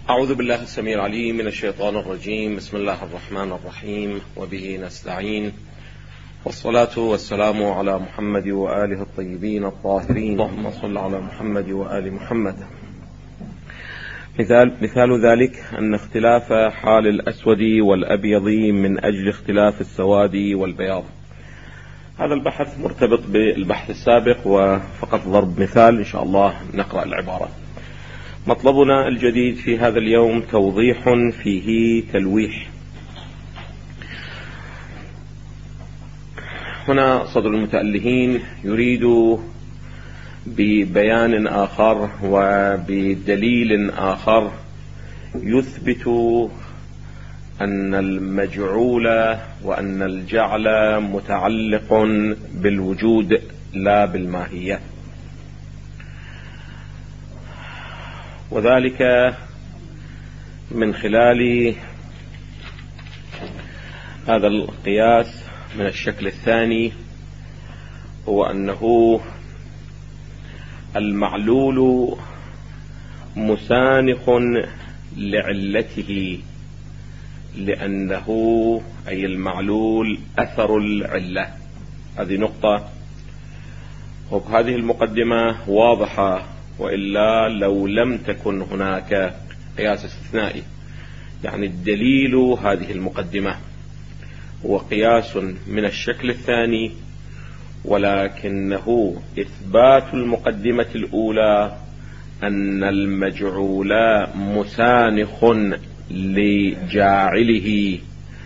أعوذ بالله السميع العليم من الشيطان الرجيم. بسم الله الرحمن الرحيم، وبه نستعين، والصلاة والسلام على محمد وآله الطيبين الطاهرين. اللهم صل على محمد وآل محمد. مثال ذلك أن اختلاف حال الأسود والأبيض من أجل اختلاف السواد والبياض. هذا البحث مرتبط بالبحث السابق، وفقط ضرب مثال إن شاء الله نقرأ العبارة. مطلبنا الجديد في هذا اليوم توضيح فيه تلويح. هنا صدر المتألهين يريد ببيان آخر وبدليل آخر يثبت أن المجعول وأن الجعل متعلق بالوجود لا بالماهية، وذلك من خلال هذا القياس من الشكل الثاني، هو أنه المعلول مسانخ لعلته، لأنه أي المعلول أثر العلة. هذه نقطة، وهذه المقدمة واضحة، وإلا لو لم تكن هناك قياس استثنائي. يعني الدليل هذه المقدمة هو قياس من الشكل الثاني، ولكنه إثبات المقدمة الأولى أن المجعول مسانخ لجاعله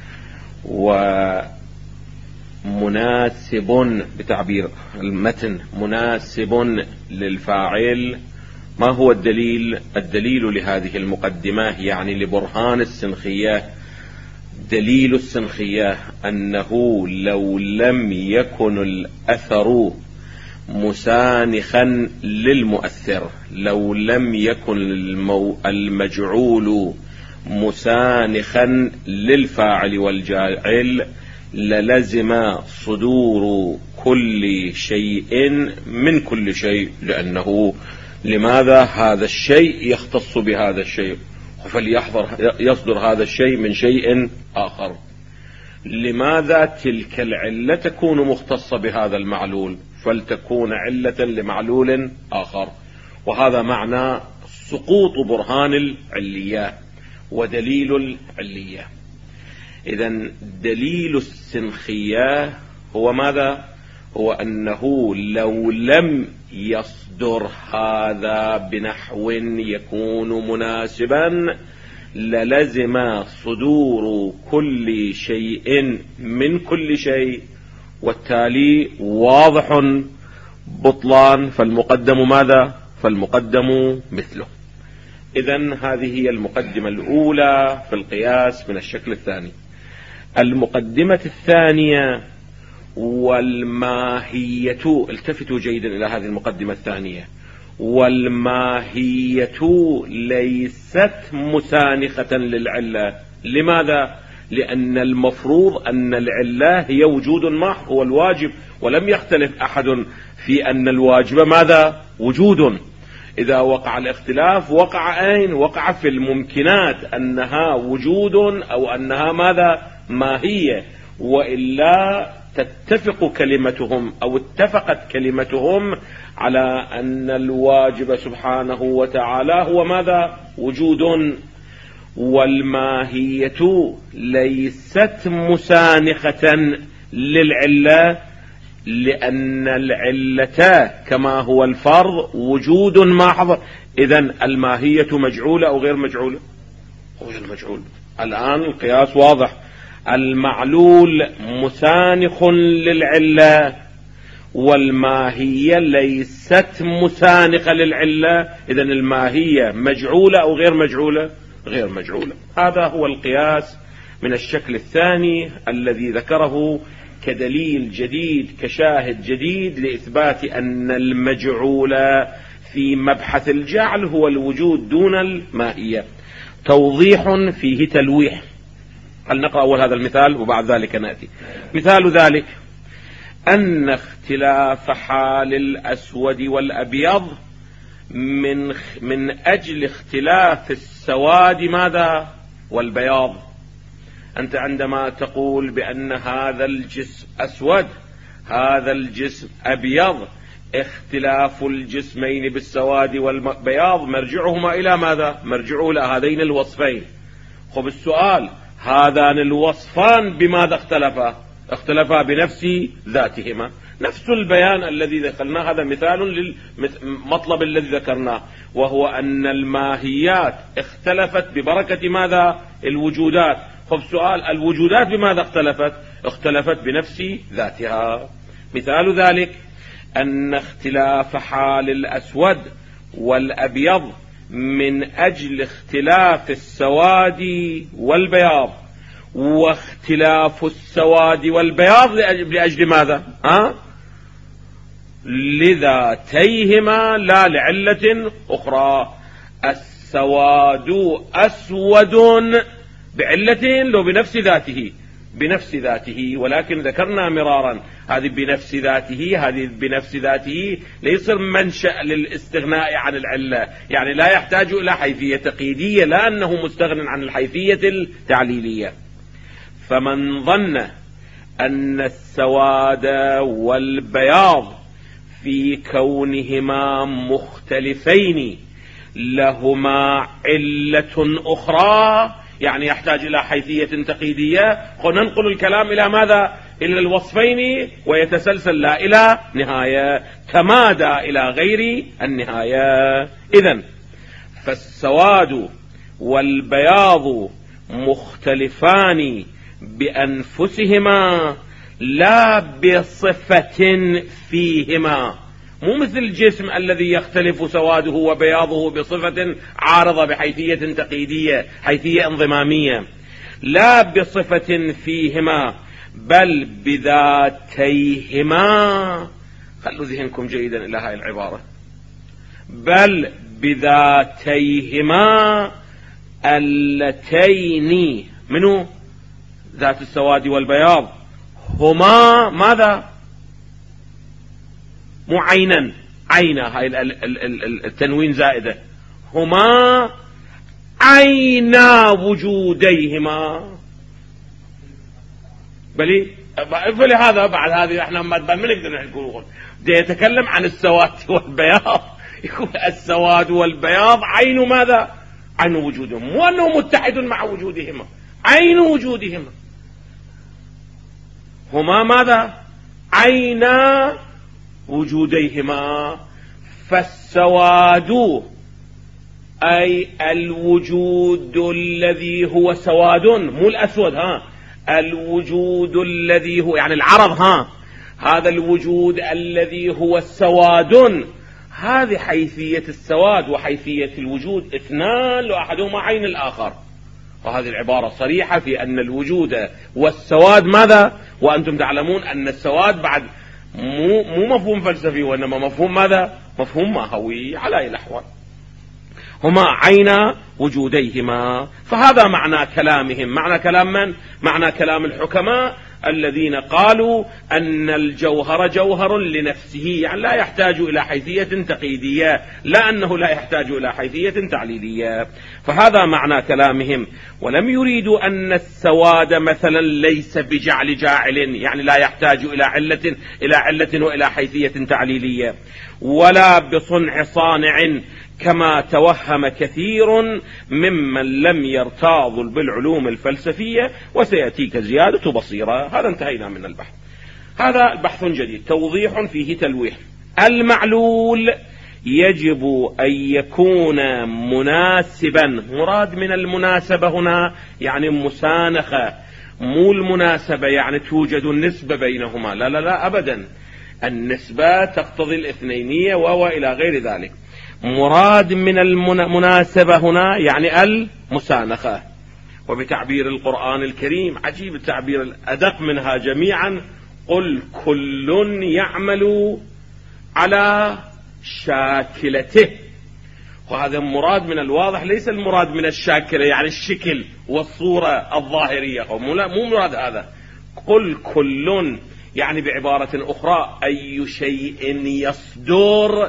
ومناسب، بتعبير المتن مناسب للفاعل. ما هو الدليل؟ الدليل لهذه المقدمة يعني لبرهان السنخية، دليل السنخية أنه لو لم يكن الأثر مسانخا للمؤثر، لو لم يكن المجعول مسانخا للفاعل والجاعل، للزم صدور كل شيء من كل شيء. لأنه لماذا هذا الشيء يختص بهذا الشيء، فليحضر يصدر هذا الشيء من شيء آخر؟ لماذا تلك العلة تكون مختصة بهذا المعلول فلتكون علة لمعلول آخر؟ وهذا معنى سقوط برهان العلية ودليل العلية. إذن دليل السنخية هو ماذا؟ هو أنه لو لم يصدر هذا بنحو يكون مناسبا، للزم صدور كل شيء من كل شيء، والتالي واضح بطلان. فالمقدم ماذا؟ فالمقدم مثله. إذن هذه هي المقدمة الأولى في القياس من الشكل الثاني. المقدمة الثانية والماهية، التفتوا جيدا إلى هذه المقدمة الثانية. والماهية ليست مسانخة للعلة. لماذا؟ لأن المفروض أن العلة هي وجود محض، هو الواجب، ولم يختلف أحد في أن الواجب ماذا؟ وجود. إذا وقع الاختلاف وقع أين؟ وقع في الممكنات، أنها وجود أو أنها ماذا؟ ماهية. وإلا تتفق كلمتهم أو اتفقت كلمتهم على أن الواجب سبحانه وتعالى هو ماذا؟ وجود. والماهية ليست مسانخة للعلة، لأن العلة كما هو الفرض وجود محض. إذن الماهية مجعولة أو غير مجعولة؟ غير مجعولة. الآن القياس واضح، المعلول مسانخ للعلة والماهية ليست مسانخة للعلة. إذن الماهية مجعولة أو غير مجعولة؟ غير مجعولة. هذا هو القياس من الشكل الثاني الذي ذكره كدليل جديد، كشاهد جديد لإثبات أن المجعول في مبحث الجعل هو الوجود دون الماهية. توضيح فيه تلويح. هل نقرأ أول هذا المثال وبعد ذلك نأتي؟ مثال ذلك أن اختلاف حال الأسود والأبيض من أجل اختلاف السواد ماذا والبياض. أنت عندما تقول بأن هذا الجسم أسود هذا الجسم أبيض، اختلاف الجسمين بالسواد والبياض مرجعهما إلى ماذا؟ مرجعه إلى هذين الوصفين. خب السؤال، هذان الوصفان بماذا اختلفا بنفس ذاتهما. نفس البيان الذي ذكرناه، هذا مثال للمطلب الذي ذكرناه، وهو أن الماهيات اختلفت ببركة ماذا؟ الوجودات. خب سؤال، الوجودات بماذا اختلفت بنفس ذاتها. مثال ذلك أن اختلاف حال الأسود والأبيض من أجل اختلاف السواد والبياض، واختلاف السواد والبياض لأجل ماذا؟ لذاتيهما لا لعلة أخرى. السواد أسود بعلة لو بنفس ذاته، ولكن ذكرنا مرارا هذه بنفس ذاته ليصير منشأ للاستغناء عن العلة، يعني لا يحتاج إلى حيثية تقييدية، لا أنه مستغن عن الحيثية التعليلية. فمن ظن أن السواد والبياض في كونهما مختلفين لهما علة أخرى، يعني يحتاج إلى حيثية تقييدية، ننقل الكلام إلى ماذا؟ إلى الوصفين ويتسلسل لا إلى نهاية، تمادى إلى غير النهاية. إذن فالسواد والبياض مختلفان بأنفسهما لا بصفة فيهما، مو مثل الجسم الذي يختلف سواده وبياضه بصفة عارضة بحيثية تقييدية، حيثية انضمامية، لا بصفة فيهما بل بذاتيهما. خلوا ذهنكم جيدا إلى هاي العبارة، بل بذاتيهما اللتين، منو؟ ذات السواد والبياض، هما ماذا؟ مو عينا، هاي التنوين زائدة، هما عينا وجوديهما. فلهذا بعد هذه احنا ما نقدر نقول يتكلم عن السواد والبياض، يقول السواد والبياض عين ماذا؟ عين وجودهم، مو أنه متحد مع وجودهما، عين وجودهما. هما ماذا؟ عينا وجوديهما. فالسواد أي الوجود الذي هو سواد، مو الأسود، الوجود الذي هو يعني العرض، هذا الوجود الذي هو السواد، هذه حيثية السواد وحيثية الوجود اثنان، لأحدهما عين الآخر. وهذه العبارة صريحة في أن الوجود والسواد ماذا؟ وأنتم تعلمون أن السواد بعد مو مفهوم فلسفي، وإنما مفهوم ماذا؟ مفهوم ماهوي على أي الأحوال. هما عين وجوديهما. فهذا معنى كلامهم. معنى كلام من؟ معنى كلام الحكماء الذين قالوا أن الجوهر جوهر لنفسه، يعني لا يحتاج إلى حيثية تقييدية، لا أنه لا يحتاج إلى حيثية تعليلية. فهذا معنى كلامهم. ولم يريدوا أن السواد مثلا ليس بجعل جاعل، يعني لا يحتاج إلى علة وإلى حيثية تعليلية، ولا بصنع صانع كما توهم كثير ممن لم يرتاض بالعلوم الفلسفية، وسيأتيك زيادة بصيرة. هذا انتهينا من البحث. هذا بحث جديد، توضيح فيه تلويح. المعلول يجب أن يكون مناسبا. مراد من المناسبة هنا يعني مسانخة، مو المناسبة يعني توجد النسبة بينهما، لا لا لا أبدا، النسبة تقتضي الاثنينية وإلى غير ذلك. مراد من المناسبة هنا يعني المسانخة. وبتعبير القرآن الكريم عجيب التعبير الأدق منها جميعا، قل كل يعمل على شاكلته. وهذا مراد من الواضح، ليس المراد من الشاكلة يعني الشكل والصورة الظاهرية، مو مراد هذا. قل كل يعني بعبارة أخرى أي شيء يصدر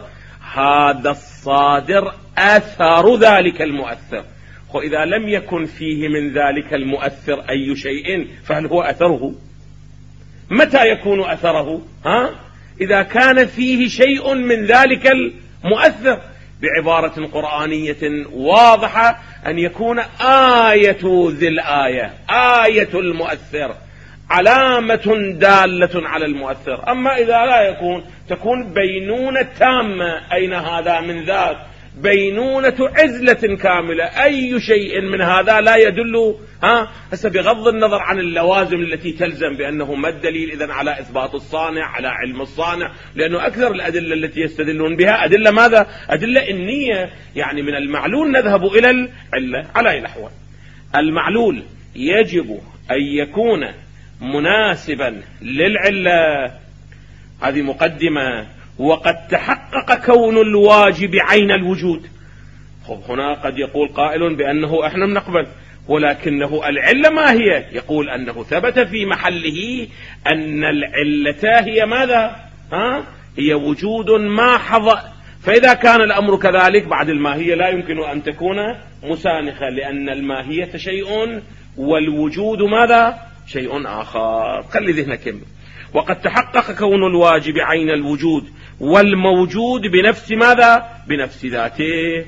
هذا الصادر أثر ذلك المؤثر. وإذا لم يكن فيه من ذلك المؤثر أي شيء فهل هو أثره؟ متى يكون أثره؟ إذا كان فيه شيء من ذلك المؤثر، بعبارة قرآنية واضحة أن يكون آية ذي الآية، آية المؤثر، علامة دالة على المؤثر. أما إذا لا يكون، تكون بينونة تامة، أين هذا من ذاك، بينونة عزلة كاملة، أي شيء من هذا لا يدل هسه بغض النظر عن اللوازم التي تلزم بأنه ما الدليل إذن على إثبات الصانع، على علم الصانع، لأنه أكثر الأدلة التي يستدلون بها أدلة ماذا؟ أدلة إنية، يعني من المعلول نذهب إلى العلة. على أي نحو المعلول يجب أن يكون مناسبا للعلة، هذه مقدمة. وقد تحقق كون الواجب عين الوجود. هنا قد يقول قائل بأنه احنا بنقبل، ولكنه العلة ما هي؟ يقول أنه ثبت في محله أن العلة هي ماذا؟ هي وجود محض. فإذا كان الأمر كذلك بعد الماهية لا يمكن أن تكون مسانخة، لأن الماهية شيء والوجود ماذا؟ شيء آخر. خلي ذهنك. وقد تحقق كون الواجب عين الوجود والموجود بنفس ماذا؟ بنفس ذاته.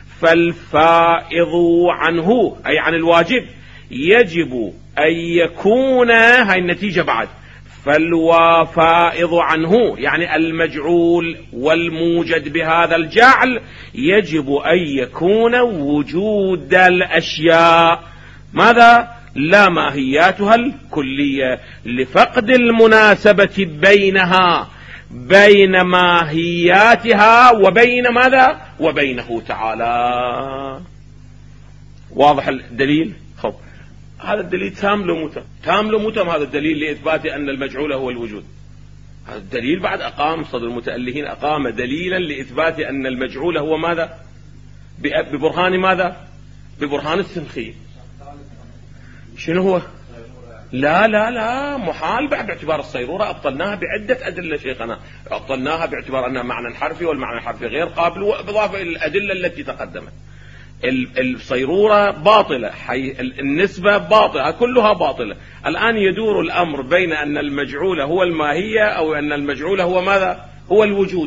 فالفائض عنه أي عن الواجب يجب أن يكون، هاي النتيجة بعد، فالفائض عنه يعني المجعول والموجد بهذا الجعل يجب أن يكون وجود الأشياء ماذا؟ لا ماهياتها الكلية، لفقد المناسبة بينها بين ماهياتها وبين ماذا؟ وبينه تعالى. واضح الدليل؟ خب هذا الدليل تام لو متم؟ تام لو متم هذا الدليل لإثبات أن المجعول هو الوجود. هذا الدليل بعد أقام صدر المتألهين، أقام دليلا لإثبات أن المجعول هو ماذا؟ ببرهان ماذا؟ ببرهان السنخية. شنو هو؟ لا لا لا محال باعتبار الصيرورة أبطلناها بعدة أدلة شيخنا، أبطلناها باعتبار أنها معنى حرفي، والمعنى الحرفي غير قابل، وبإضافة إلى الأدلة التي تقدمت. الصيرورة باطلة، النسبة باطلة، كلها باطلة. الآن يدور الأمر بين أن المجعول هو الماهية أو أن المجعول هو ماذا؟ هو الوجود.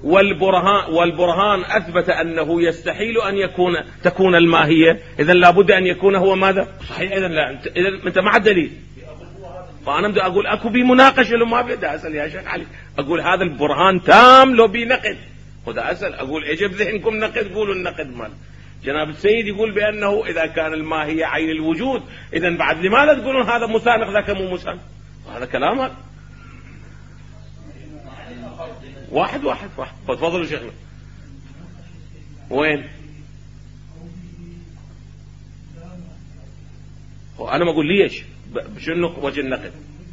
والبرهان أثبت أنه يستحيل أن تكون الماهية، إذن لابد أن يكون هو ماذا؟ صحيح. إذن لا، إذن أنت مع الدليل. فأنا بدي أقول أكو بمناقشة لو ما بدي أسأل يا شيخ علي، أقول هذا البرهان تام لو بنقد، وده أسأل أقول إجب ذهنكم نقد، قولوا النقد مال جناب السيد يقول بأنه إذا كان الماهية عين الوجود، إذن بعد لماذا تقولون هذا مسانق ذاك مو مسانق؟ هذا كلامك واحد. تفضلوا شيخنا. وين؟ أنا ما أقول ليش بشنو وجه النقد.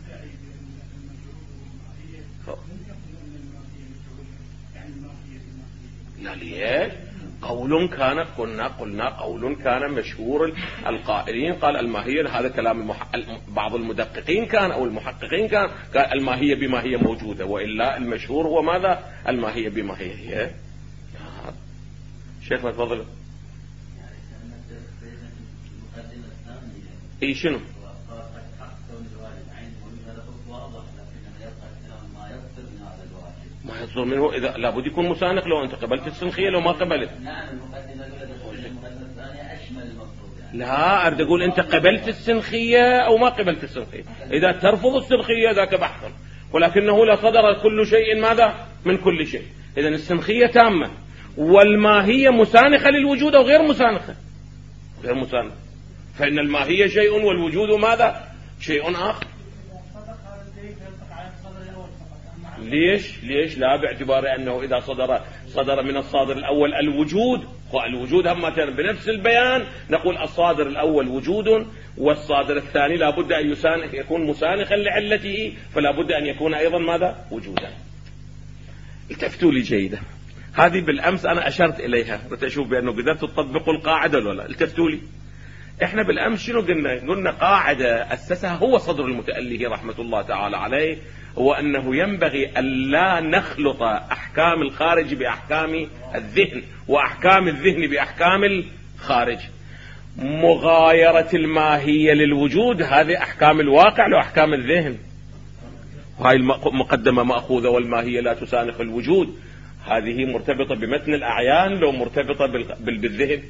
لا ليش؟ قول كان قلنا قول كان مشهور القائلين قال الماهية، هذا كلام بعض المدققين كان أو المحققين كان قال الماهية بما هي موجودة، وإلا المشهور هو ماذا؟ الماهية بما هي. شيخنا تفضل. اي شنو؟ ما يصدر منه إذا لابد يكون مسانق، لو أنت قبلت السنخية لو ما قبلت. لا أريد أقول أنت قبلت السنخية أو ما قبلت السنخية. إذا ترفض السنخية ذاك بحث، ولكنه لا صدر كل شيء ماذا؟ من كل شيء. إذن السنخية تامة، والماهية مسانخة للوجود أو غير مسانخة؟ غير مسانخة. فإن الماهية شيء والوجود ماذا؟ شيء آخر. ليش لا؟ باعتبار أنه إذا صدر من الصادر الأول الوجود هم بنفس البيان نقول الصادر الأول وجود، والصادر الثاني لا بد أن يكون مسانخا لعلته، فلا بد أن يكون أيضا ماذا؟ وجودا. التفتوا لي جيدا، هذه بالأمس أنا أشرت إليها، أشوف بأنه قدرت تطبقوا القاعدة ولا لا. التفتوا لي احنا بالامس شنو قلنا قاعدة اسسها هو صدر المتألي رحمة الله تعالى عليه، هو انه ينبغي ان لا نخلط احكام الخارج باحكام الذهن، واحكام الذهن باحكام الخارج. مغايرة الماهية للوجود هذه احكام الواقع واحكام الذهن، وهي المقدمة مأخوذة، والماهية لا تسانخ الوجود، هذه مرتبطة بمتن الأعيان لو مرتبطة بالذهن؟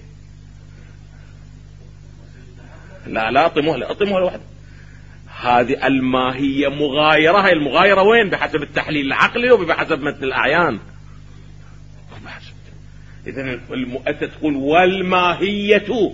لا أطمها لوحده. هذه الماهية مغايرة، هي المغايرة وين؟ بحسب التحليل العقلي وبحسب متن الأعيان. إذن المؤتة تقول والماهية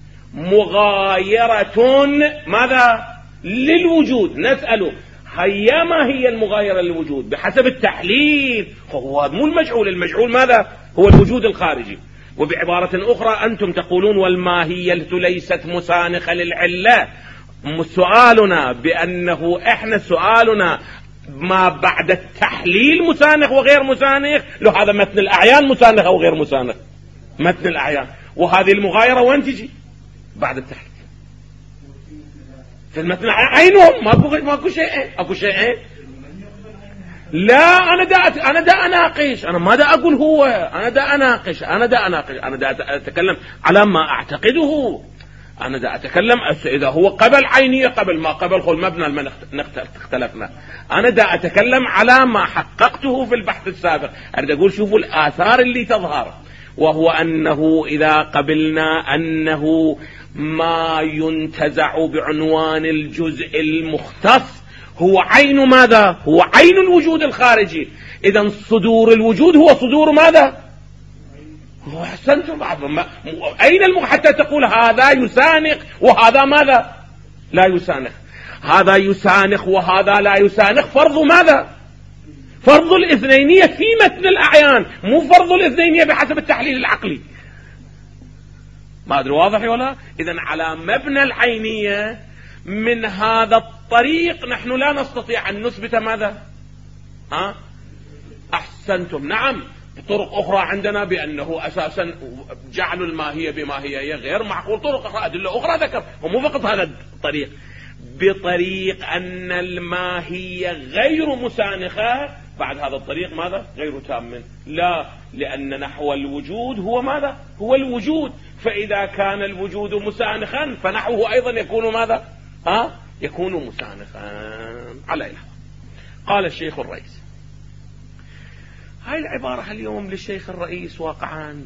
مغايرة ماذا؟ للوجود. نسأله هيا ما هي المغايرة للوجود بحسب التحليل؟ هو مو المجعول ماذا؟ هو الوجود الخارجي. وبعبارة أخرى أنتم تقولون والماهية ليست مسانخة للعلة. سؤالنا بأنه إحنا سؤالنا ما بعد التحليل مسانخ وغير مسانخ، لو هذا متن الأعيان مسانخ أو غير مسانخ، متن الأعيان. وهذه المغايرة وين تجي؟ بعد التحليل. في المتن عينهم ماكو شيء. لا أنا دا أناقش، أنا ما دا أقول هو، أنا دا أناقش، أنا دا أتكلم على ما أعتقده، أنا دا أتكلم إذا هو قبل عينية قبل ما قبل خل مبنى المن اختلفنا. أنا دا أتكلم على ما حققته في البحث السابق. أنا أقول شوفوا الآثار اللي تظهر، وهو أنه إذا قبلنا أنه ما ينتزع بعنوان الجزء المختص هو عين ماذا؟ هو عين الوجود الخارجي. إذن صدور الوجود هو صدور ماذا؟ هو أحسنتم أين حتى تقول هذا يسانخ وهذا ماذا؟ لا يسانخ. هذا يسانخ وهذا لا يسانخ فرض ماذا؟ فرض الاثنينية في متن الأعيان، مو فرض الاثنينية بحسب التحليل العقلي. ما أدري واضح ولا؟ إذن على مبنى العينية من هذا الطريق نحن لا نستطيع أن نثبت ماذا؟ أحسنتم. نعم طرق أخرى عندنا بأنه أساسا جعل الماهية بماهية غير معقول. طرق أخرى، أدلة أخرى ذكر، ومو فقط هذا الطريق، بطريق أن الماهية غير مسانخة. بعد هذا الطريق ماذا؟ غير تام. لا، لأن نحو الوجود هو ماذا؟ هو الوجود. فإذا كان الوجود مسانخا فنحوه أيضا يكون ماذا؟ يكون مسانخا. على إله. قال الشيخ الرئيس، هاي العبارة اليوم للشيخ الرئيس واقعا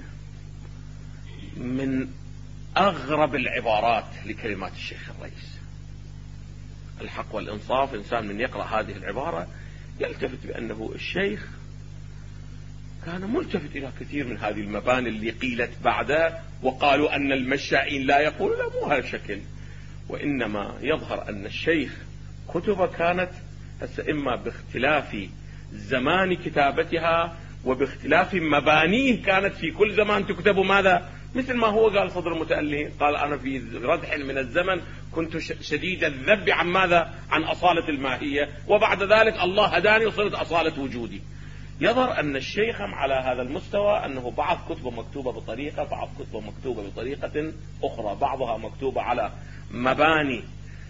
من أغرب العبارات لكلمات الشيخ الرئيس. الحق والإنصاف، إنسان من يقرأ هذه العبارة يلتفت بأنه الشيخ كان ملتفت إلى كثير من هذه المباني اللي قيلت بعده، وقالوا أن المشائين لا يقول لا، مو هالشكل. وإنما يظهر أن الشيخ كتب كانت إما باختلاف زمان كتابتها وباختلاف مبانيه كانت في كل زمان تكتب ماذا؟ مثل ما هو قال صدر المتألي، قال أنا في ردح من الزمن كنت شديد الذب عن ماذا؟ عن أصالة الماهية، وبعد ذلك الله هداني وصلت أصالة وجودي. يظهر أن الشيخ على هذا المستوى أنه بعض كتبه مكتوبة بطريقة، بعض كتبه مكتوبة بطريقة أخرى، بعضها مكتوبة على مباني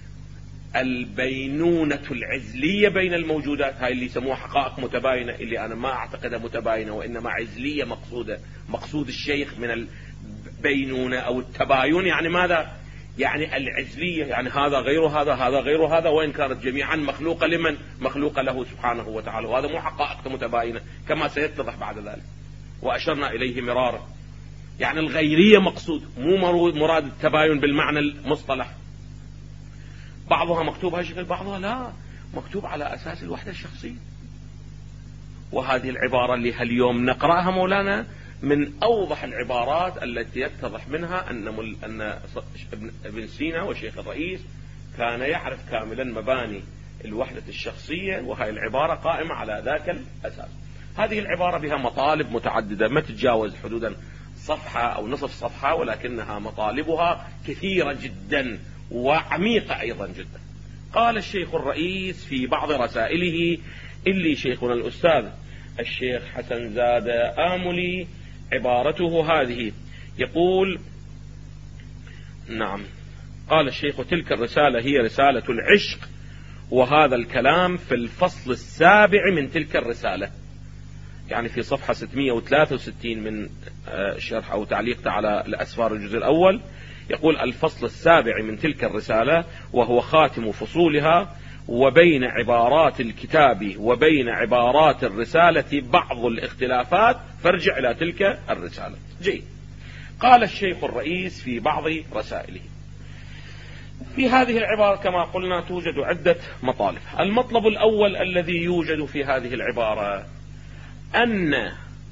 البينونة العزلية بين الموجودات، هاي اللي يسموها حقائق متباينة، اللي أنا ما أعتقدها متباينة وإنما عزلية مقصودة. مقصود الشيخ من البينونة أو التباين يعني ماذا؟ يعني العزلية، يعني هذا غير هذا، هذا غير هذا، وإن كانت جميعا مخلوقة لمن؟ مخلوقة له سبحانه وتعالى. وهذا مو حقائق متباينة كما سيتضح بعد ذلك، وأشرنا إليه مرارا. يعني الغيرية مقصود، مو مراد التباين بالمعنى المصطلح. بعضها مكتوب هالشكل، بعضها لا، مكتوب على أساس الوحدة الشخصية. وهذه العبارة اللي اليوم نقرأها مولانا من أوضح العبارات التي يتضح منها أن ابن سينا وشيخ الرئيس كان يعرف كاملا مباني الوحدة الشخصية، وهي العبارة قائمة على ذاك الأساس. هذه العبارة بها مطالب متعددة ما تتجاوز حدودا صفحة أو نصف صفحة، ولكنها مطالبها كثيرة جدا وعميقة أيضا جدا. قال الشيخ الرئيس في بعض رسائله اللي شيخنا الأستاذ الشيخ حسن زاد آملي عبارته هذه، يقول: نعم. قال الشيخ: تلك الرسالة هي رسالة العشق، وهذا الكلام في الفصل 7 من تلك الرسالة، يعني في صفحة 663 من شرح أو تعليق على الأسفار الجزء الأول، يقول: الفصل 7 من تلك الرسالة وهو خاتم فصولها، وبين عبارات الكتاب وبين عبارات الرسالة بعض الاختلافات، فارجع إلى تلك الرسالة. جيد. قال الشيخ الرئيس في بعض رسائله: في هذه العبارة كما قلنا توجد عدة مطالب. المطلب الأول الذي يوجد في هذه العبارة أن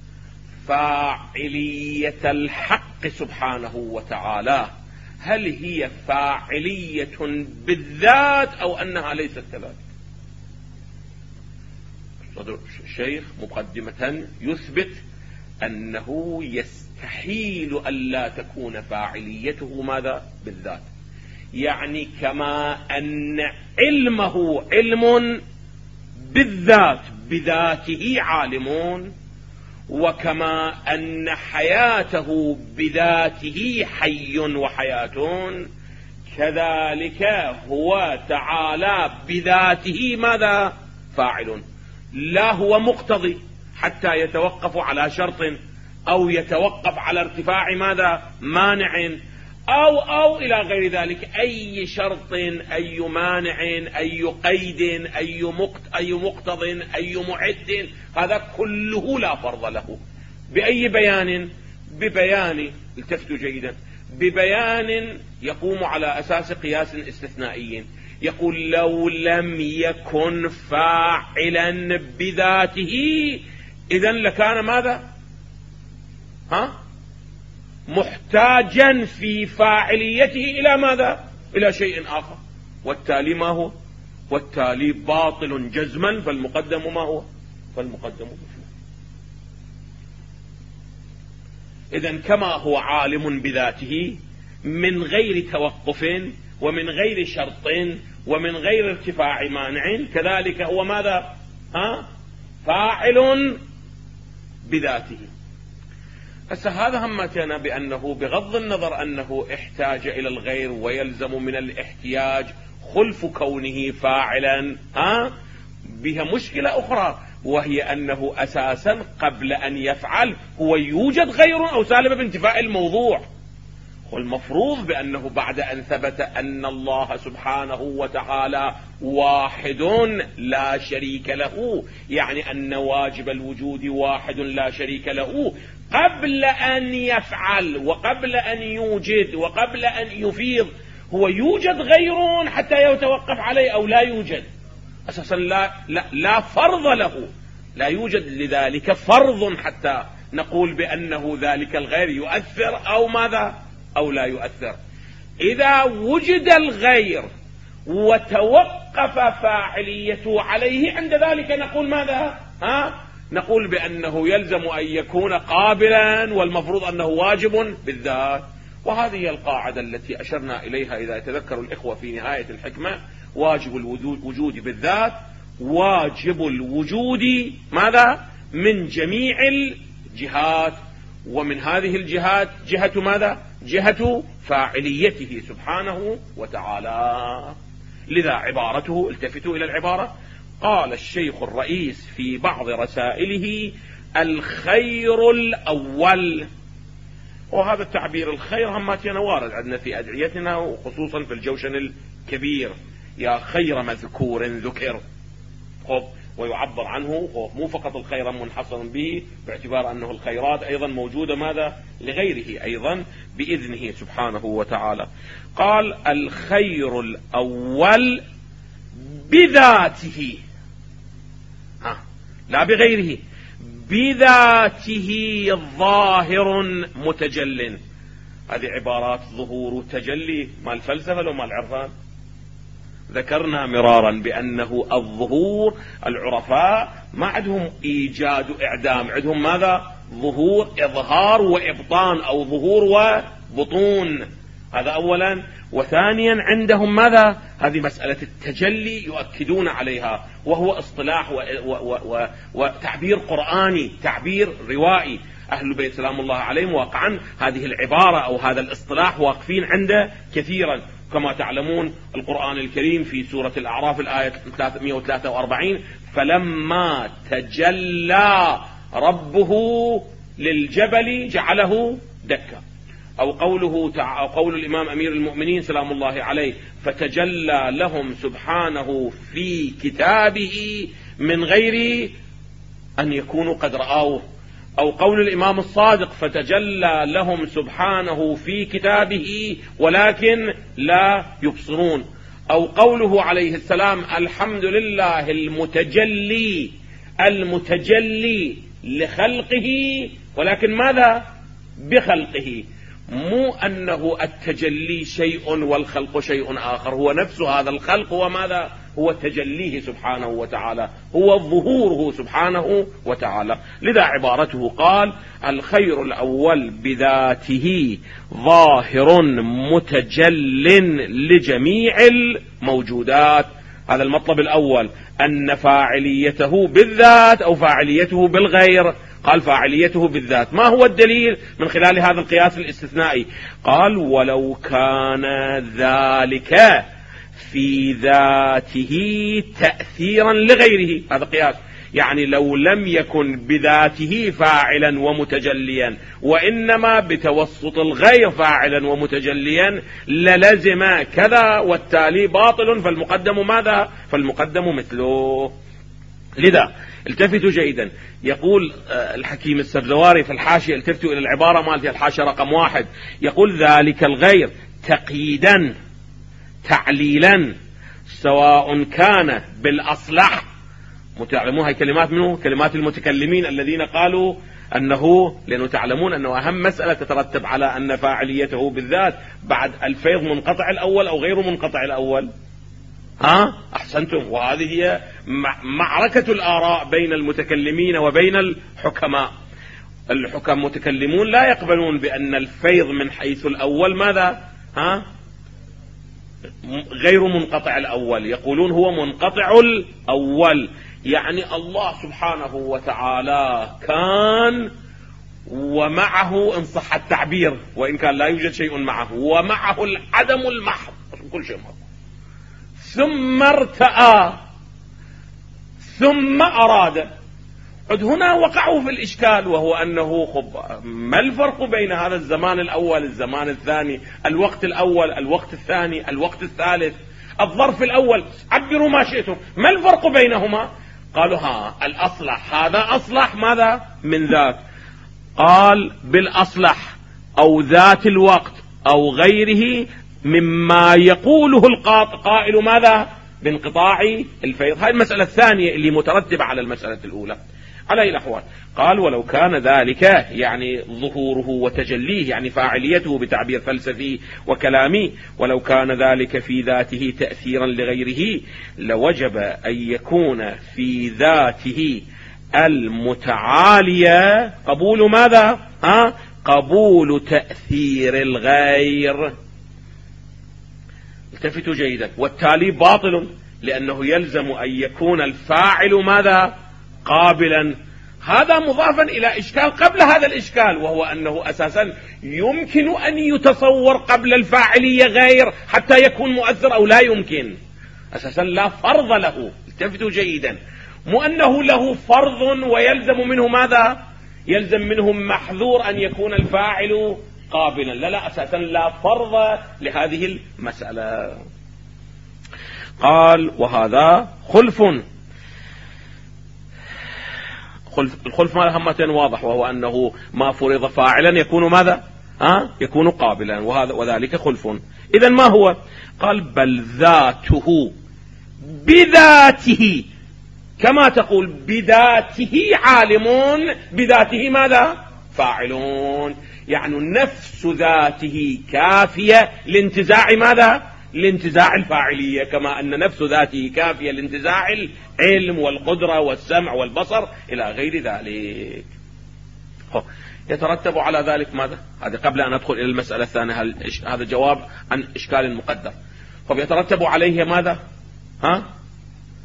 فاعلية الحق سبحانه وتعالى هل هي فاعلية بالذات أو أنها ليست كذلك. الشيخ مقدمة يثبت أنه يستحيل ألا تكون فاعليته ماذا؟ بالذات. يعني كما أن علمه علم بالذات بذاته عالمون، وكما أن حياته بذاته حي وحياتون، كذلك هو تعالى بذاته ماذا؟ فاعل. لا هو مقتضي حتى يتوقف على شرط أو يتوقف على ارتفاع ماذا؟ مانع أو إلى غير ذلك. أي شرط، أي مانع، أي قيد، أي مقتض، أي معد، هذا كله لا فرض له. بأي بيان؟ ببيان، التفتوا جيدا، ببيان يقوم على أساس قياس استثنائي. يقول: لو لم يكن فاعلا بذاته إذن لكان ماذا؟ محتاجا في فاعليته إلى ماذا؟ إلى شيء آخر. والتالي ما هو؟ والتالي باطل جزما. فالمقدم ما هو؟ فالمقدم مشروع. إذن كما هو عالم بذاته من غير توقف ومن غير شرط ومن غير ارتفاع مانع، كذلك هو ماذا؟ فاعل بذاته. هذا همتنا بأنه بغض النظر أنه احتاج إلى الغير ويلزم من الاحتياج خلف كونه فاعلا، بها مشكلة أخرى، وهي أنه أساسا قبل أن يفعل هو يوجد غير أو سالب بانتفاء الموضوع. والمفروض بأنه بعد أن ثبت أن الله سبحانه وتعالى واحد لا شريك له، يعني أن واجب الوجود واحد لا شريك له، قبل أن يفعل وقبل أن يوجد وقبل أن يفيض هو يوجد غير حتى يتوقف عليه أو لا يوجد. أساسا لا فرض له، لا يوجد لذلك فرض حتى نقول بأنه ذلك الغير يؤثر أو ماذا أو لا يؤثر. إذا وجد الغير وتوقف فاعليته عليه، عند ذلك نقول ماذا؟ نقول بأنه يلزم أن يكون قابلا، والمفروض أنه واجب بالذات. وهذه هي القاعدة التي أشرنا إليها إذا يتذكر الإخوة في نهاية الحكمة: واجب الوجود بالذات، واجب الوجود ماذا؟ من جميع الجهات، ومن هذه الجهات جهة ماذا؟ جهة فاعليته سبحانه وتعالى. لذا عبارته، التفتوا إلى العبارة، قال الشيخ الرئيس في بعض رسائله: الخير الأول. وهذا التعبير الخير هماتنا وارد عندنا في أدعيتنا، وخصوصا في الجوشن الكبير: يا خير مذكور ذكر. ويعبر عنه مو فقط الخير منحصر به، باعتبار أنه الخيرات أيضا موجودة ماذا؟ لغيره أيضا بإذنه سبحانه وتعالى. قال: الخير الأول بذاته، لا بغيره، بذاته ظاهر متجل. هذه عبارات ظهور وتجلي ما الفلسفة لو ما العرفان. ذكرنا مرارا بأنه الظهور، العرفاء ما عندهم إيجاد وإعدام، عندهم ماذا؟ ظهور، إظهار وإبطان، أو ظهور وبطون. هذا أولا. وثانيا عندهم ماذا؟ هذه مسألة التجلي يؤكدون عليها، وهو اصطلاح وتعبير قرآني، تعبير روائي. أهل البيت سلام الله عليهم واقعا هذه العبارة أو هذا الاصطلاح واقفين عنده كثيرا. كما تعلمون القرآن الكريم في سورة الأعراف الآية 343 فلما تجلى ربه للجبل جعله دكا، أو قول الإمام أمير المؤمنين سلام الله عليه فتجلى لهم سبحانه في كتابه من غير أن يكونوا قد رآوه، أو قول الإمام الصادق فتجلى لهم سبحانه في كتابه ولكن لا يبصرون، أو قوله عليه السلام الحمد لله المتجلي لخلقه ولكن ماذا بخلقه، مو أنه التجلي شيء والخلق شيء آخر، هو نفس هذا الخلق هو ماذا هو تجليه سبحانه وتعالى، هو ظهوره سبحانه وتعالى. لذا عبارته قال الخير الأول بذاته ظاهر متجل لجميع الموجودات. هذا المطلب الأول، أن فاعليته بالذات أو فاعليته بالغير. قال فاعليته بالذات. ما هو الدليل من خلال هذا القياس الاستثنائي؟ قال ولو كان ذلك في ذاته تأثيرا لغيره. هذا قياس، يعني لو لم يكن بذاته فاعلا ومتجليا وإنما بتوسط الغير فاعلا ومتجليا للزم كذا والتالي باطل، فالمقدم ماذا؟ فالمقدم مثله. لذا التفتوا جيدا، يقول الحكيم السبزواري في الحاشية، التفتوا إلى العبارة مالتها الحاشية رقم 1، يقول ذلك الغير تقييدا تعليلا سواء كان بالأصلح. تعلمون هاي كلمات منه؟ كلمات المتكلمين الذين قالوا أنه، لأنه تعلمون أنه أهم مسألة تترتب على أن فاعليته بالذات بعد الفيض منقطع الأول أو غير منقطع الأول. أحسنتم. وهذه هي معركة الآراء بين المتكلمين وبين الحكماء. المتكلمون لا يقبلون بأن الفيض من حيث الأول ماذا غير منقطع الأول، يقولون هو منقطع الأول، يعني الله سبحانه وتعالى كان ومعه إن صح التعبير وإن كان لا يوجد شيء معه، ومعه العدم المحض كل شيء محض، ثم ارتأى ثم أراد. عد هنا وقعوا في الإشكال، وهو أنه ما الفرق بين هذا الزمان الأول الزمان الثاني، الوقت الأول الوقت الثاني الوقت الثالث، الظرف الأول، عبروا ما شئتم، ما الفرق بينهما؟ قالوا الأصلح، هذا أصلح ماذا من ذاك. قال بالأصلح أو ذات الوقت أو غيره مما يقوله القائل ماذا بانقطاع الفيض. هذه المسألة الثانية اللي مترتبة على المسألة الأولى. على أي الأحوال قال ولو كان ذلك يعني ظهوره وتجليه، يعني فاعليته بتعبير فلسفي وكلامي، ولو كان ذلك في ذاته تأثيرا لغيره لوجب أن يكون في ذاته المتعالية قبول ماذا قبول تأثير الغير. التفتوا جيدا. والتالي باطل، لأنه يلزم أن يكون الفاعل ماذا قابلا. هذا مضافا إلى إشكال قبل هذا الإشكال، وهو أنه أساسا يمكن أن يتصور قبل الفاعلية غير حتى يكون مؤثر أو لا يمكن، أساسا لا فرض له. التفتوا جيدا، مو أنه له فرض ويلزم منه ماذا يلزم منه محذور أن يكون الفاعل قابلا، لا أساسا لا فرض لهذه المسألة. قال وهذا خلف. الخلف ما همة واضح، وهو أنه ما فرض فاعلا يكون ماذا يكون قابلا، وذلك خلف. إذن ما هو؟ قال بل ذاته بذاته، كما تقول بذاته عالمون بذاته ماذا فاعلون، يعني نفس ذاته كافية لانتزاع ماذا لانتزاع الفاعلية، كما أن نفس ذاته كافية لانتزاع العلم والقدرة والسمع والبصر إلى غير ذلك. يترتب على ذلك ماذا؟ هذا قبل أن أدخل إلى المسألة الثانية، هذا جواب عن إشكال مقدر. يترتب عليه ماذا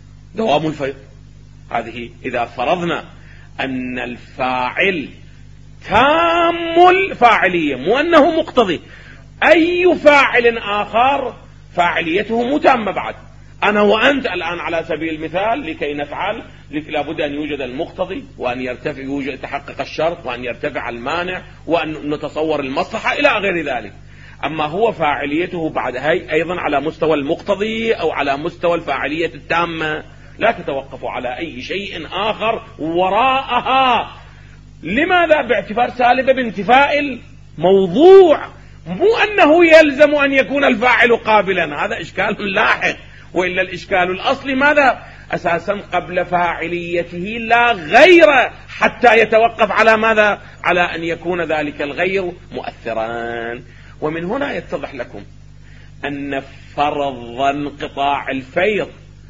دوام الفيض. هذه إذا فرضنا أن الفاعل تام الفاعلية، مو أنه مقتضي. أي فاعل آخر فاعليته مو تامة بعد. أنا وأنت الآن على سبيل المثال لكي نفعل لابد أن يوجد المقتضي، وأن يرتفع يتحقق الشرط، وأن يرتفع المانع، وأن نتصور المصلحة إلى غير ذلك. أما هو فاعليته بعد هاي أيضا على مستوى المقتضي أو على مستوى الفاعلية التامة، لا تتوقف على أي شيء آخر وراءها. لماذا؟ باعتبار سالبة بانتفاء الموضوع، مو أنه يلزم أن يكون الفاعل قابلا. هذا إشكال لاحق. وإلا الإشكال الأصلي ماذا؟ أساسا قبل فاعليته لا غير حتى يتوقف على ماذا؟ على أن يكون ذلك الغير مؤثرا. ومن هنا يتضح لكم أن فرض انقطاع الفيض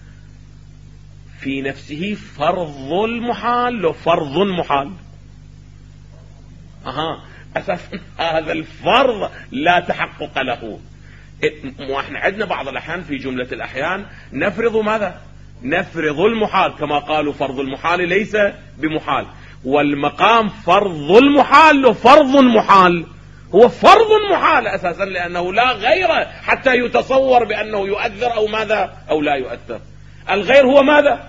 في نفسه فرض المحال، فرض محال. أساسا هذا الفرض لا تحقق له. واحنا عندنا بعض الأحيان في جملة الأحيان نفرض ماذا؟ نفرض المحال، كما قالوا فرض المحال ليس بمحال. والمقام فرض المحال فرض محال، هو فرض محال أساسا، لأنه لا غير حتى يتصور بأنه يؤثر أو ماذا أو لا يؤثر. الغير هو ماذا؟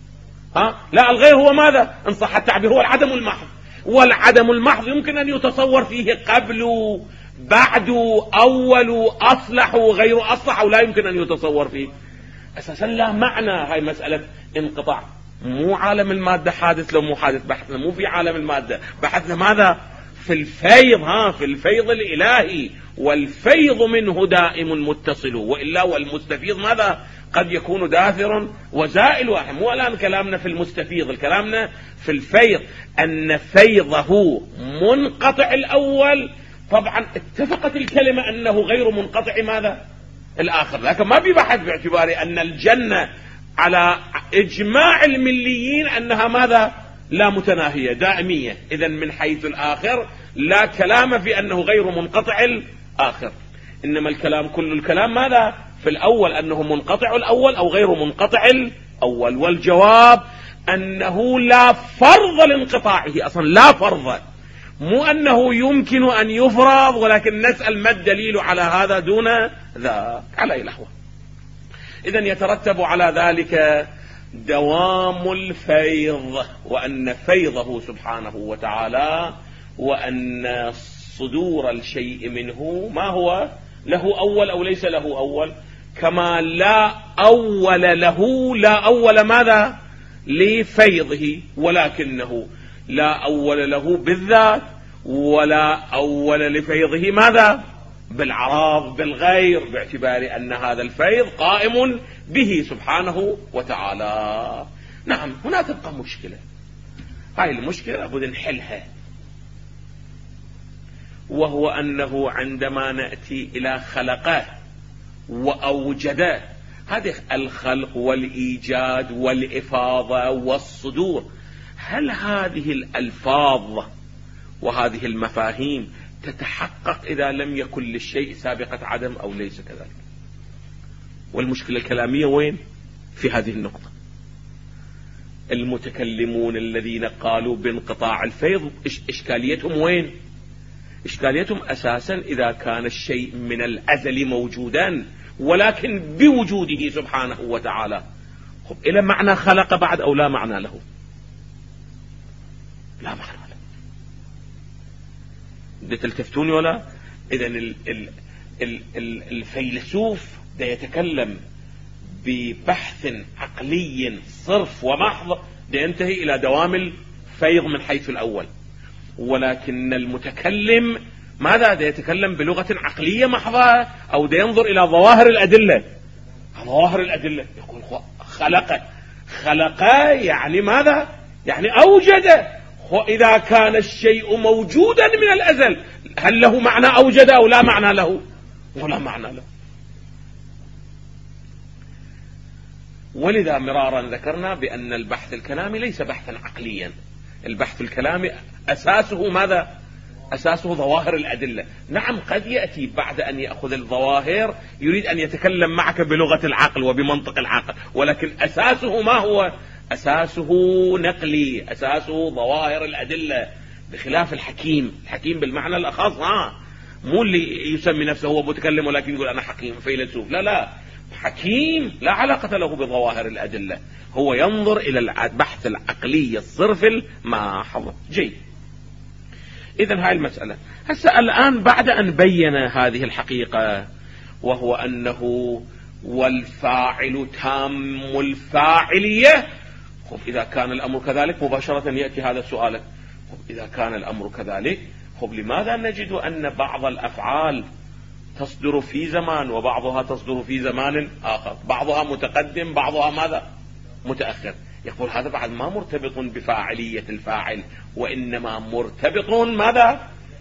لا، الغير هو ماذا؟ إن صح التعبير هو العدم المحض. والعدم المحض يمكن أن يتصور فيه قبل، بعد، أول، أصلح، غير أصلح، أو لا يمكن أن يتصور فيه. أساسا لا معنى هاي مسألة انقطاع. مو عالم المادة حادث، لو مو حادث بحثنا مو في عالم المادة، بحثنا ماذا؟ في الفيض، في الفيض الإلهي. والفيض منه دائم متصل، وإلا والمستفيض ماذا؟ قد يكون داثر وزائل واحد. مو الآن كلامنا في المستفيض، الكلامنا في الفيض، أن فيضه منقطع الأول. طبعا اتفقت الكلمة أنه غير منقطع ماذا؟ الآخر، لكن ما ببحث باعتبار أن الجنة على إجماع المليين أنها ماذا؟ لا متناهية دائمية. إذن من حيث الآخر لا كلام في أنه غير منقطع الآخر، إنما الكلام كل الكلام ماذا؟ في الأول، أنه منقطع الأول أو غير منقطع الأول. والجواب أنه لا فرض لانقطاعه أصلا، لا فرض. مو أنه يمكن أن يفرض، ولكن نسأل ما الدليل على هذا دون ذاك على الأحوال. إذن يترتب على ذلك دوام الفيض، وأن فيضه سبحانه وتعالى، وأن صدور الشيء منه ما هو له أول أو ليس له أول. كما لا أول له، لا أول ماذا؟ لفيضه، ولكنه لا أول له بالذات، ولا أول لفيضه ماذا؟ بالعراض، بالغير، باعتبار أن هذا الفيض قائم به سبحانه وتعالى. نعم، هنا تبقى مشكلة. هاي المشكلة لابد نحلها، وهو أنه عندما نأتي إلى خلقه وأوجده، هذه الخلق والإيجاد والإفاضة والصدور، هل هذه الألفاظ وهذه المفاهيم تتحقق إذا لم يكن للشيء سابقة عدم أو ليس كذلك؟ والمشكلة الكلامية وين؟ في هذه النقطة. المتكلمون الذين قالوا بانقطاع الفيض إشكاليتهم وين؟ إشكاليتهم أساسا إذا كان الشيء من الأزل موجودا ولكن بوجوده سبحانه وتعالى، إلى معنى خلق بعد أو لا معنى له؟ لا معنى له. بدي تلتفتوني ولا؟ إذن الفيلسوف ده يتكلم ببحث عقلي صرف ومحض، ده ينتهي إلى دوام الفيض من حيث الأول. ولكن المتكلم ماذا؟ ده يتكلم بلغة عقلية محضة، أو ده ينظر إلى ظواهر الأدلة. ظواهر الأدلة يقول خلق يعني ماذا؟ يعني أوجد. وإذا كان الشيء موجودا من الأزل، هل له معنى أوجد أو لا معنى له؟ ولا معنى له. ولذا مرارا ذكرنا بأن البحث الكلامي ليس بحثا عقليا. البحث الكلامي أساسه ماذا؟ أساسه ظواهر الأدلة. نعم، قد يأتي بعد أن يأخذ الظواهر يريد أن يتكلم معك بلغة العقل وبمنطق العقل، ولكن أساسه ما هو؟ أساسه نقلي، أساسه ظواهر الأدلة، بخلاف الحكيم. الحكيم بالمعنى الأخص، مو اللي يسمي نفسه هو متكلم ولكن يقول أنا حكيم فيلسوف، لا، حكيم لا علاقة له بظواهر الأدلة، هو ينظر إلى البحث العقلي الصرف المحض. جيد، إذن هاي المسألة. هسه الآن بعد أن بين هذه الحقيقة، وهو أنه والفاعل تام الفاعلية، إذا كان الأمر كذلك مباشرة يأتي هذا السؤال، إذا كان الأمر كذلك، لماذا نجد أن بعض الأفعال تصدر في زمان وبعضها تصدر في زمان آخر، بعضها متقدم بعضها ماذا متأخر؟ يقول هذا بعد ما مرتبط بفاعلية الفاعل، وإنما مرتبط ماذا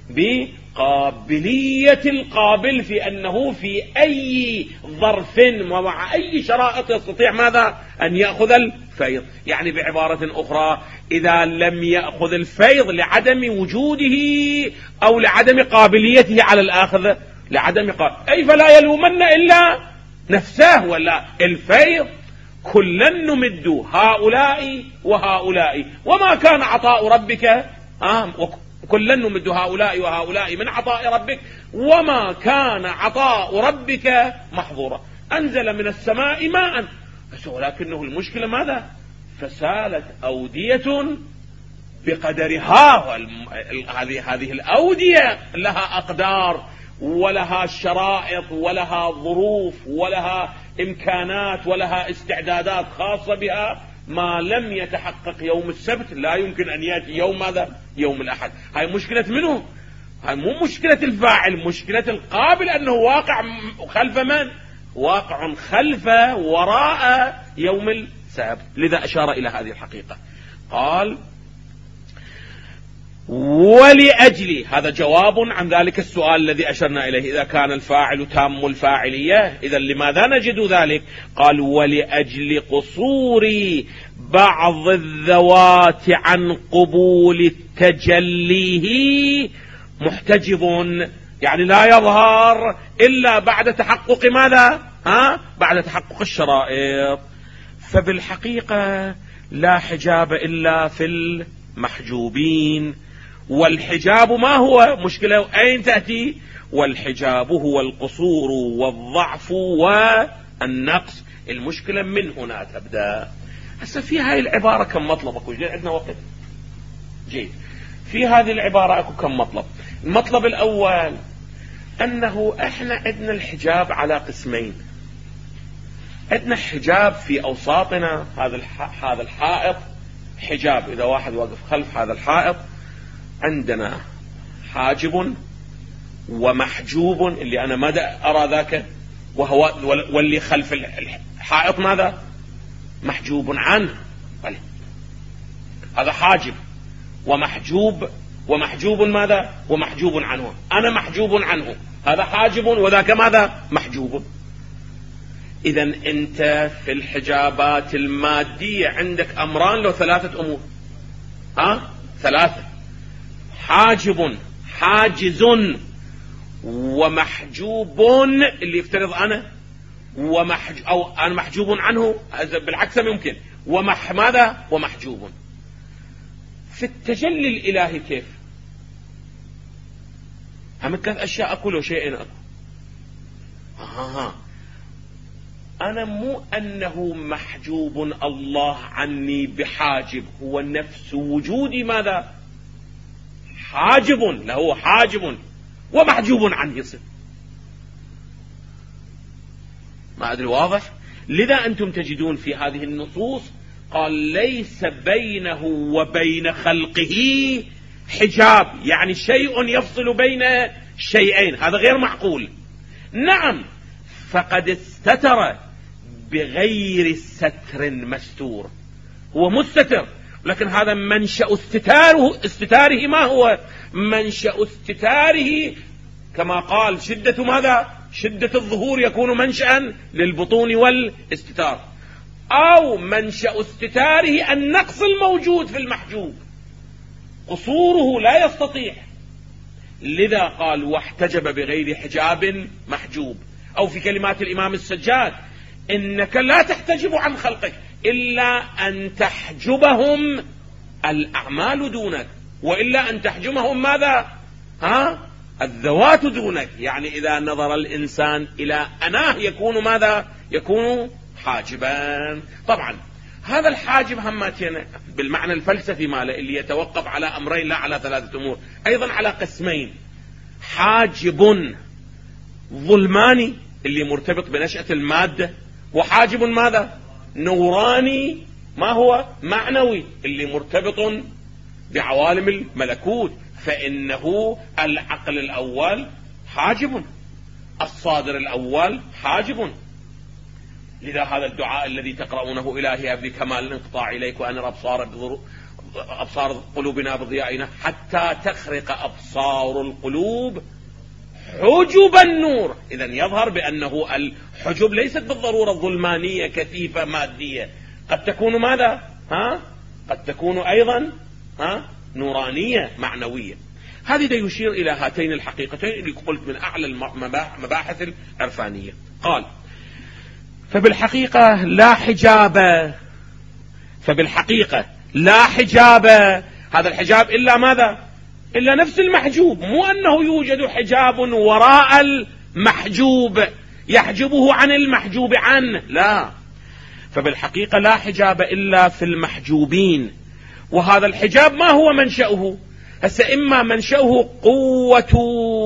بقابلية القابل، في أنه في أي ظرف ومع أي شرائط يستطيع ماذا أن يأخذ الفيض. يعني بعبارة أخرى، إذا لم يأخذ الفيض لعدم وجوده أو لعدم قابليته على الآخذ، أي فلا يلومن إلا نفسه، ولا الفيض كلا نمد هؤلاء وهؤلاء وما كان عطاء ربك كلا نمد هؤلاء وهؤلاء من عطاء ربك وما كان عطاء ربك محظورا. أنزل من السماء ماء، ولكنه المشكلة ماذا؟ فسالت أودية بقدرها. هذه الأودية لها أقدار ولها شرائط ولها ظروف ولها إمكانات ولها استعدادات خاصة بها، ما لم يتحقق يوم السبت لا يمكن أن يأتي يوم ماذا؟ يوم الأحد. هاي مشكلة منه؟ هاي مو مشكلة الفاعل، مشكلة القابل، أنه واقع خلف من؟ واقع خلف وراء يوم السبت. لذا أشار إلى هذه الحقيقة، قال ولأجل، هذا جواب عن ذلك السؤال الذي أشرنا إليه، إذا كان الفاعل تام الفاعلية إذا لماذا نجد ذلك؟ قال ولأجل قصور بعض الذوات عن قبول تجليه محتجب، يعني لا يظهر إلا بعد تحقق ماذا؟ بعد تحقق الشرائط. فبالحقيقة لا حجاب إلا في المحجوبين، والحجاب ما هو؟ مشكلة أين تأتي؟ والحجاب هو القصور والضعف والنقص. المشكلة من هنا تبدأ. هسه في هاي العبارة كم مطلب؟ أكو عندنا وقت. جيد، في هذه العبارة أكو كم مطلب. المطلب الأول أنه إحنا عندنا الحجاب على قسمين. عندنا حجاب في أوساطنا، هذا الحائط حجاب، إذا واحد واقف خلف هذا الحائط عندنا حاجب ومحجوب، اللي أنا ما أرى ذاك، وهو واللي خلف الحائط ماذا؟ محجوب عنه. هذا حاجب ومحجوب ماذا؟ ومحجوب عنه. أنا محجوب عنه، هذا حاجب وذاك ماذا؟ محجوب. إذن أنت في الحجابات المادية عندك أمران لو ثلاثة أمور، ثلاثة: حاجب، حاجز، ومحجوب، اللي يفترض أنا أو أنا محجوب عنه، بالعكس ممكن، ماذا؟ ومحجوب. في التجلي الإلهي كيف؟ هم ثلاث أشياء أكو شيئين أكو. أنا مو أنه محجوب الله عني بحاجب، هو نفس وجودي ماذا؟ حاجب، له حاجب ومحجوب عنه يصير. ما أدري واضح؟ لذا أنتم تجدون في هذه النصوص قال ليس بينه وبين خلقه حجاب، يعني شيء يفصل بين شيئين، هذا غير معقول. نعم، فقد استتر بغير ستر مستور، هو مستتر، لكن هذا منشأ استتاره ما هو؟ منشأ استتاره كما قال شدة ماذا؟ شدة الظهور يكون منشأ للبطون والاستتار، أو منشأ استتاره النقص الموجود في المحجوب، قصوره لا يستطيع. لذا قال واحتجب بغير حجاب محجوب. أو في كلمات الإمام السجاد: إنك لا تحتجب عن خلقك إلا أن تحجبهم الأعمال دونك. وإلا أن تحجمهم ماذا؟ الذوات دونك. يعني إذا نظر الإنسان إلى أناه يكون ماذا؟ يكون حاجبا. طبعا هذا الحاجب هماتين بالمعنى الفلسفي ماله اللي يتوقف على أمرين لا على ثلاثة أمور، أيضا على قسمين: حاجب ظلماني اللي مرتبط بنشأة المادة، وحاجب ماذا؟ نوراني ما هو معنوي اللي مرتبط بعوالم الملكوت. فإنه العقل الأول حاجب، الصادر الأول حاجب. لذا هذا الدعاء الذي تقرؤونه: إلهي أبدي كمال الانقطاع إليك وأنر أبصار قلوبنا بضيائنا حتى تخرق أبصار القلوب حجب النور. إذن يظهر بأنه الحجب ليست بالضرورة ظلمانية كثيفة مادية، قد تكون ماذا؟ قد تكون أيضا نورانية معنوية. هذه دا يشير إلى هاتين الحقيقتين اللي قلت من أعلى المباحث العرفانية. قال: فبالحقيقة لا حجاب. هذا الحجاب إلا ماذا؟ إلا نفس المحجوب، مو أنه يوجد حجاب وراء المحجوب يحجبه عن المحجوب عنه، لا. فبالحقيقة لا حجاب إلا في المحجوبين. وهذا الحجاب ما هو منشأه؟ إما منشأه قوة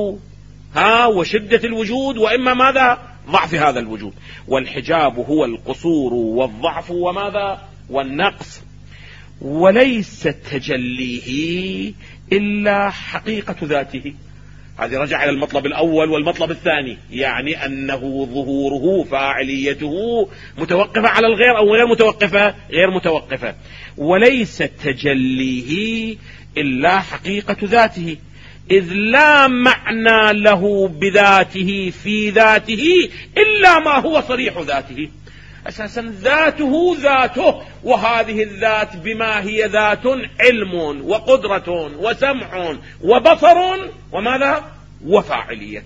وشدة الوجود، وإما ماذا؟ ضعف هذا الوجود. والحجاب هو القصور والضعف وماذا؟ والنقص. وليس تجليه إلا حقيقة ذاته. هذه رجع إلى المطلب الأول والمطلب الثاني، يعني أنه ظهوره فاعليته متوقفة على الغير أو غير متوقفة؟ غير متوقفة. وليس تجليه إلا حقيقة ذاته، إذ لا معنى له بذاته في ذاته إلا ما هو صريح ذاته. أساسا ذاته، وهذه الذات بما هي ذات علم وقدرة وسمع وبصر وماذا؟ وفاعلية.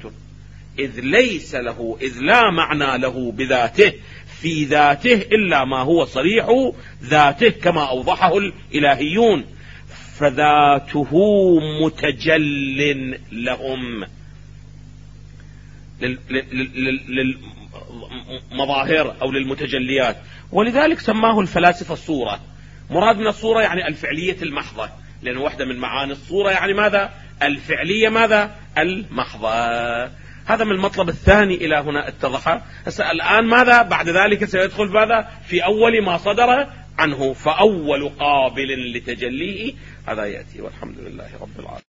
إذ لا معنى له بذاته في ذاته إلا ما هو صريح ذاته كما أوضحه الإلهيون. فذاته متجل لهم للمظاهر أو للمتجليات، ولذلك سماه الفلاسفة الصورة. مراد من الصورة يعني الفعلية المحضة، لأن واحدة من معاني الصورة يعني ماذا؟ الفعلية ماذا؟ المحضة. هذا من المطلب الثاني إلى هنا اتضح. الآن ماذا؟ بعد ذلك سيدخل ماذا؟ في أول ما صدر عنه، فأول قابل لتجليه هذا يأتي. والحمد لله رب العالمين.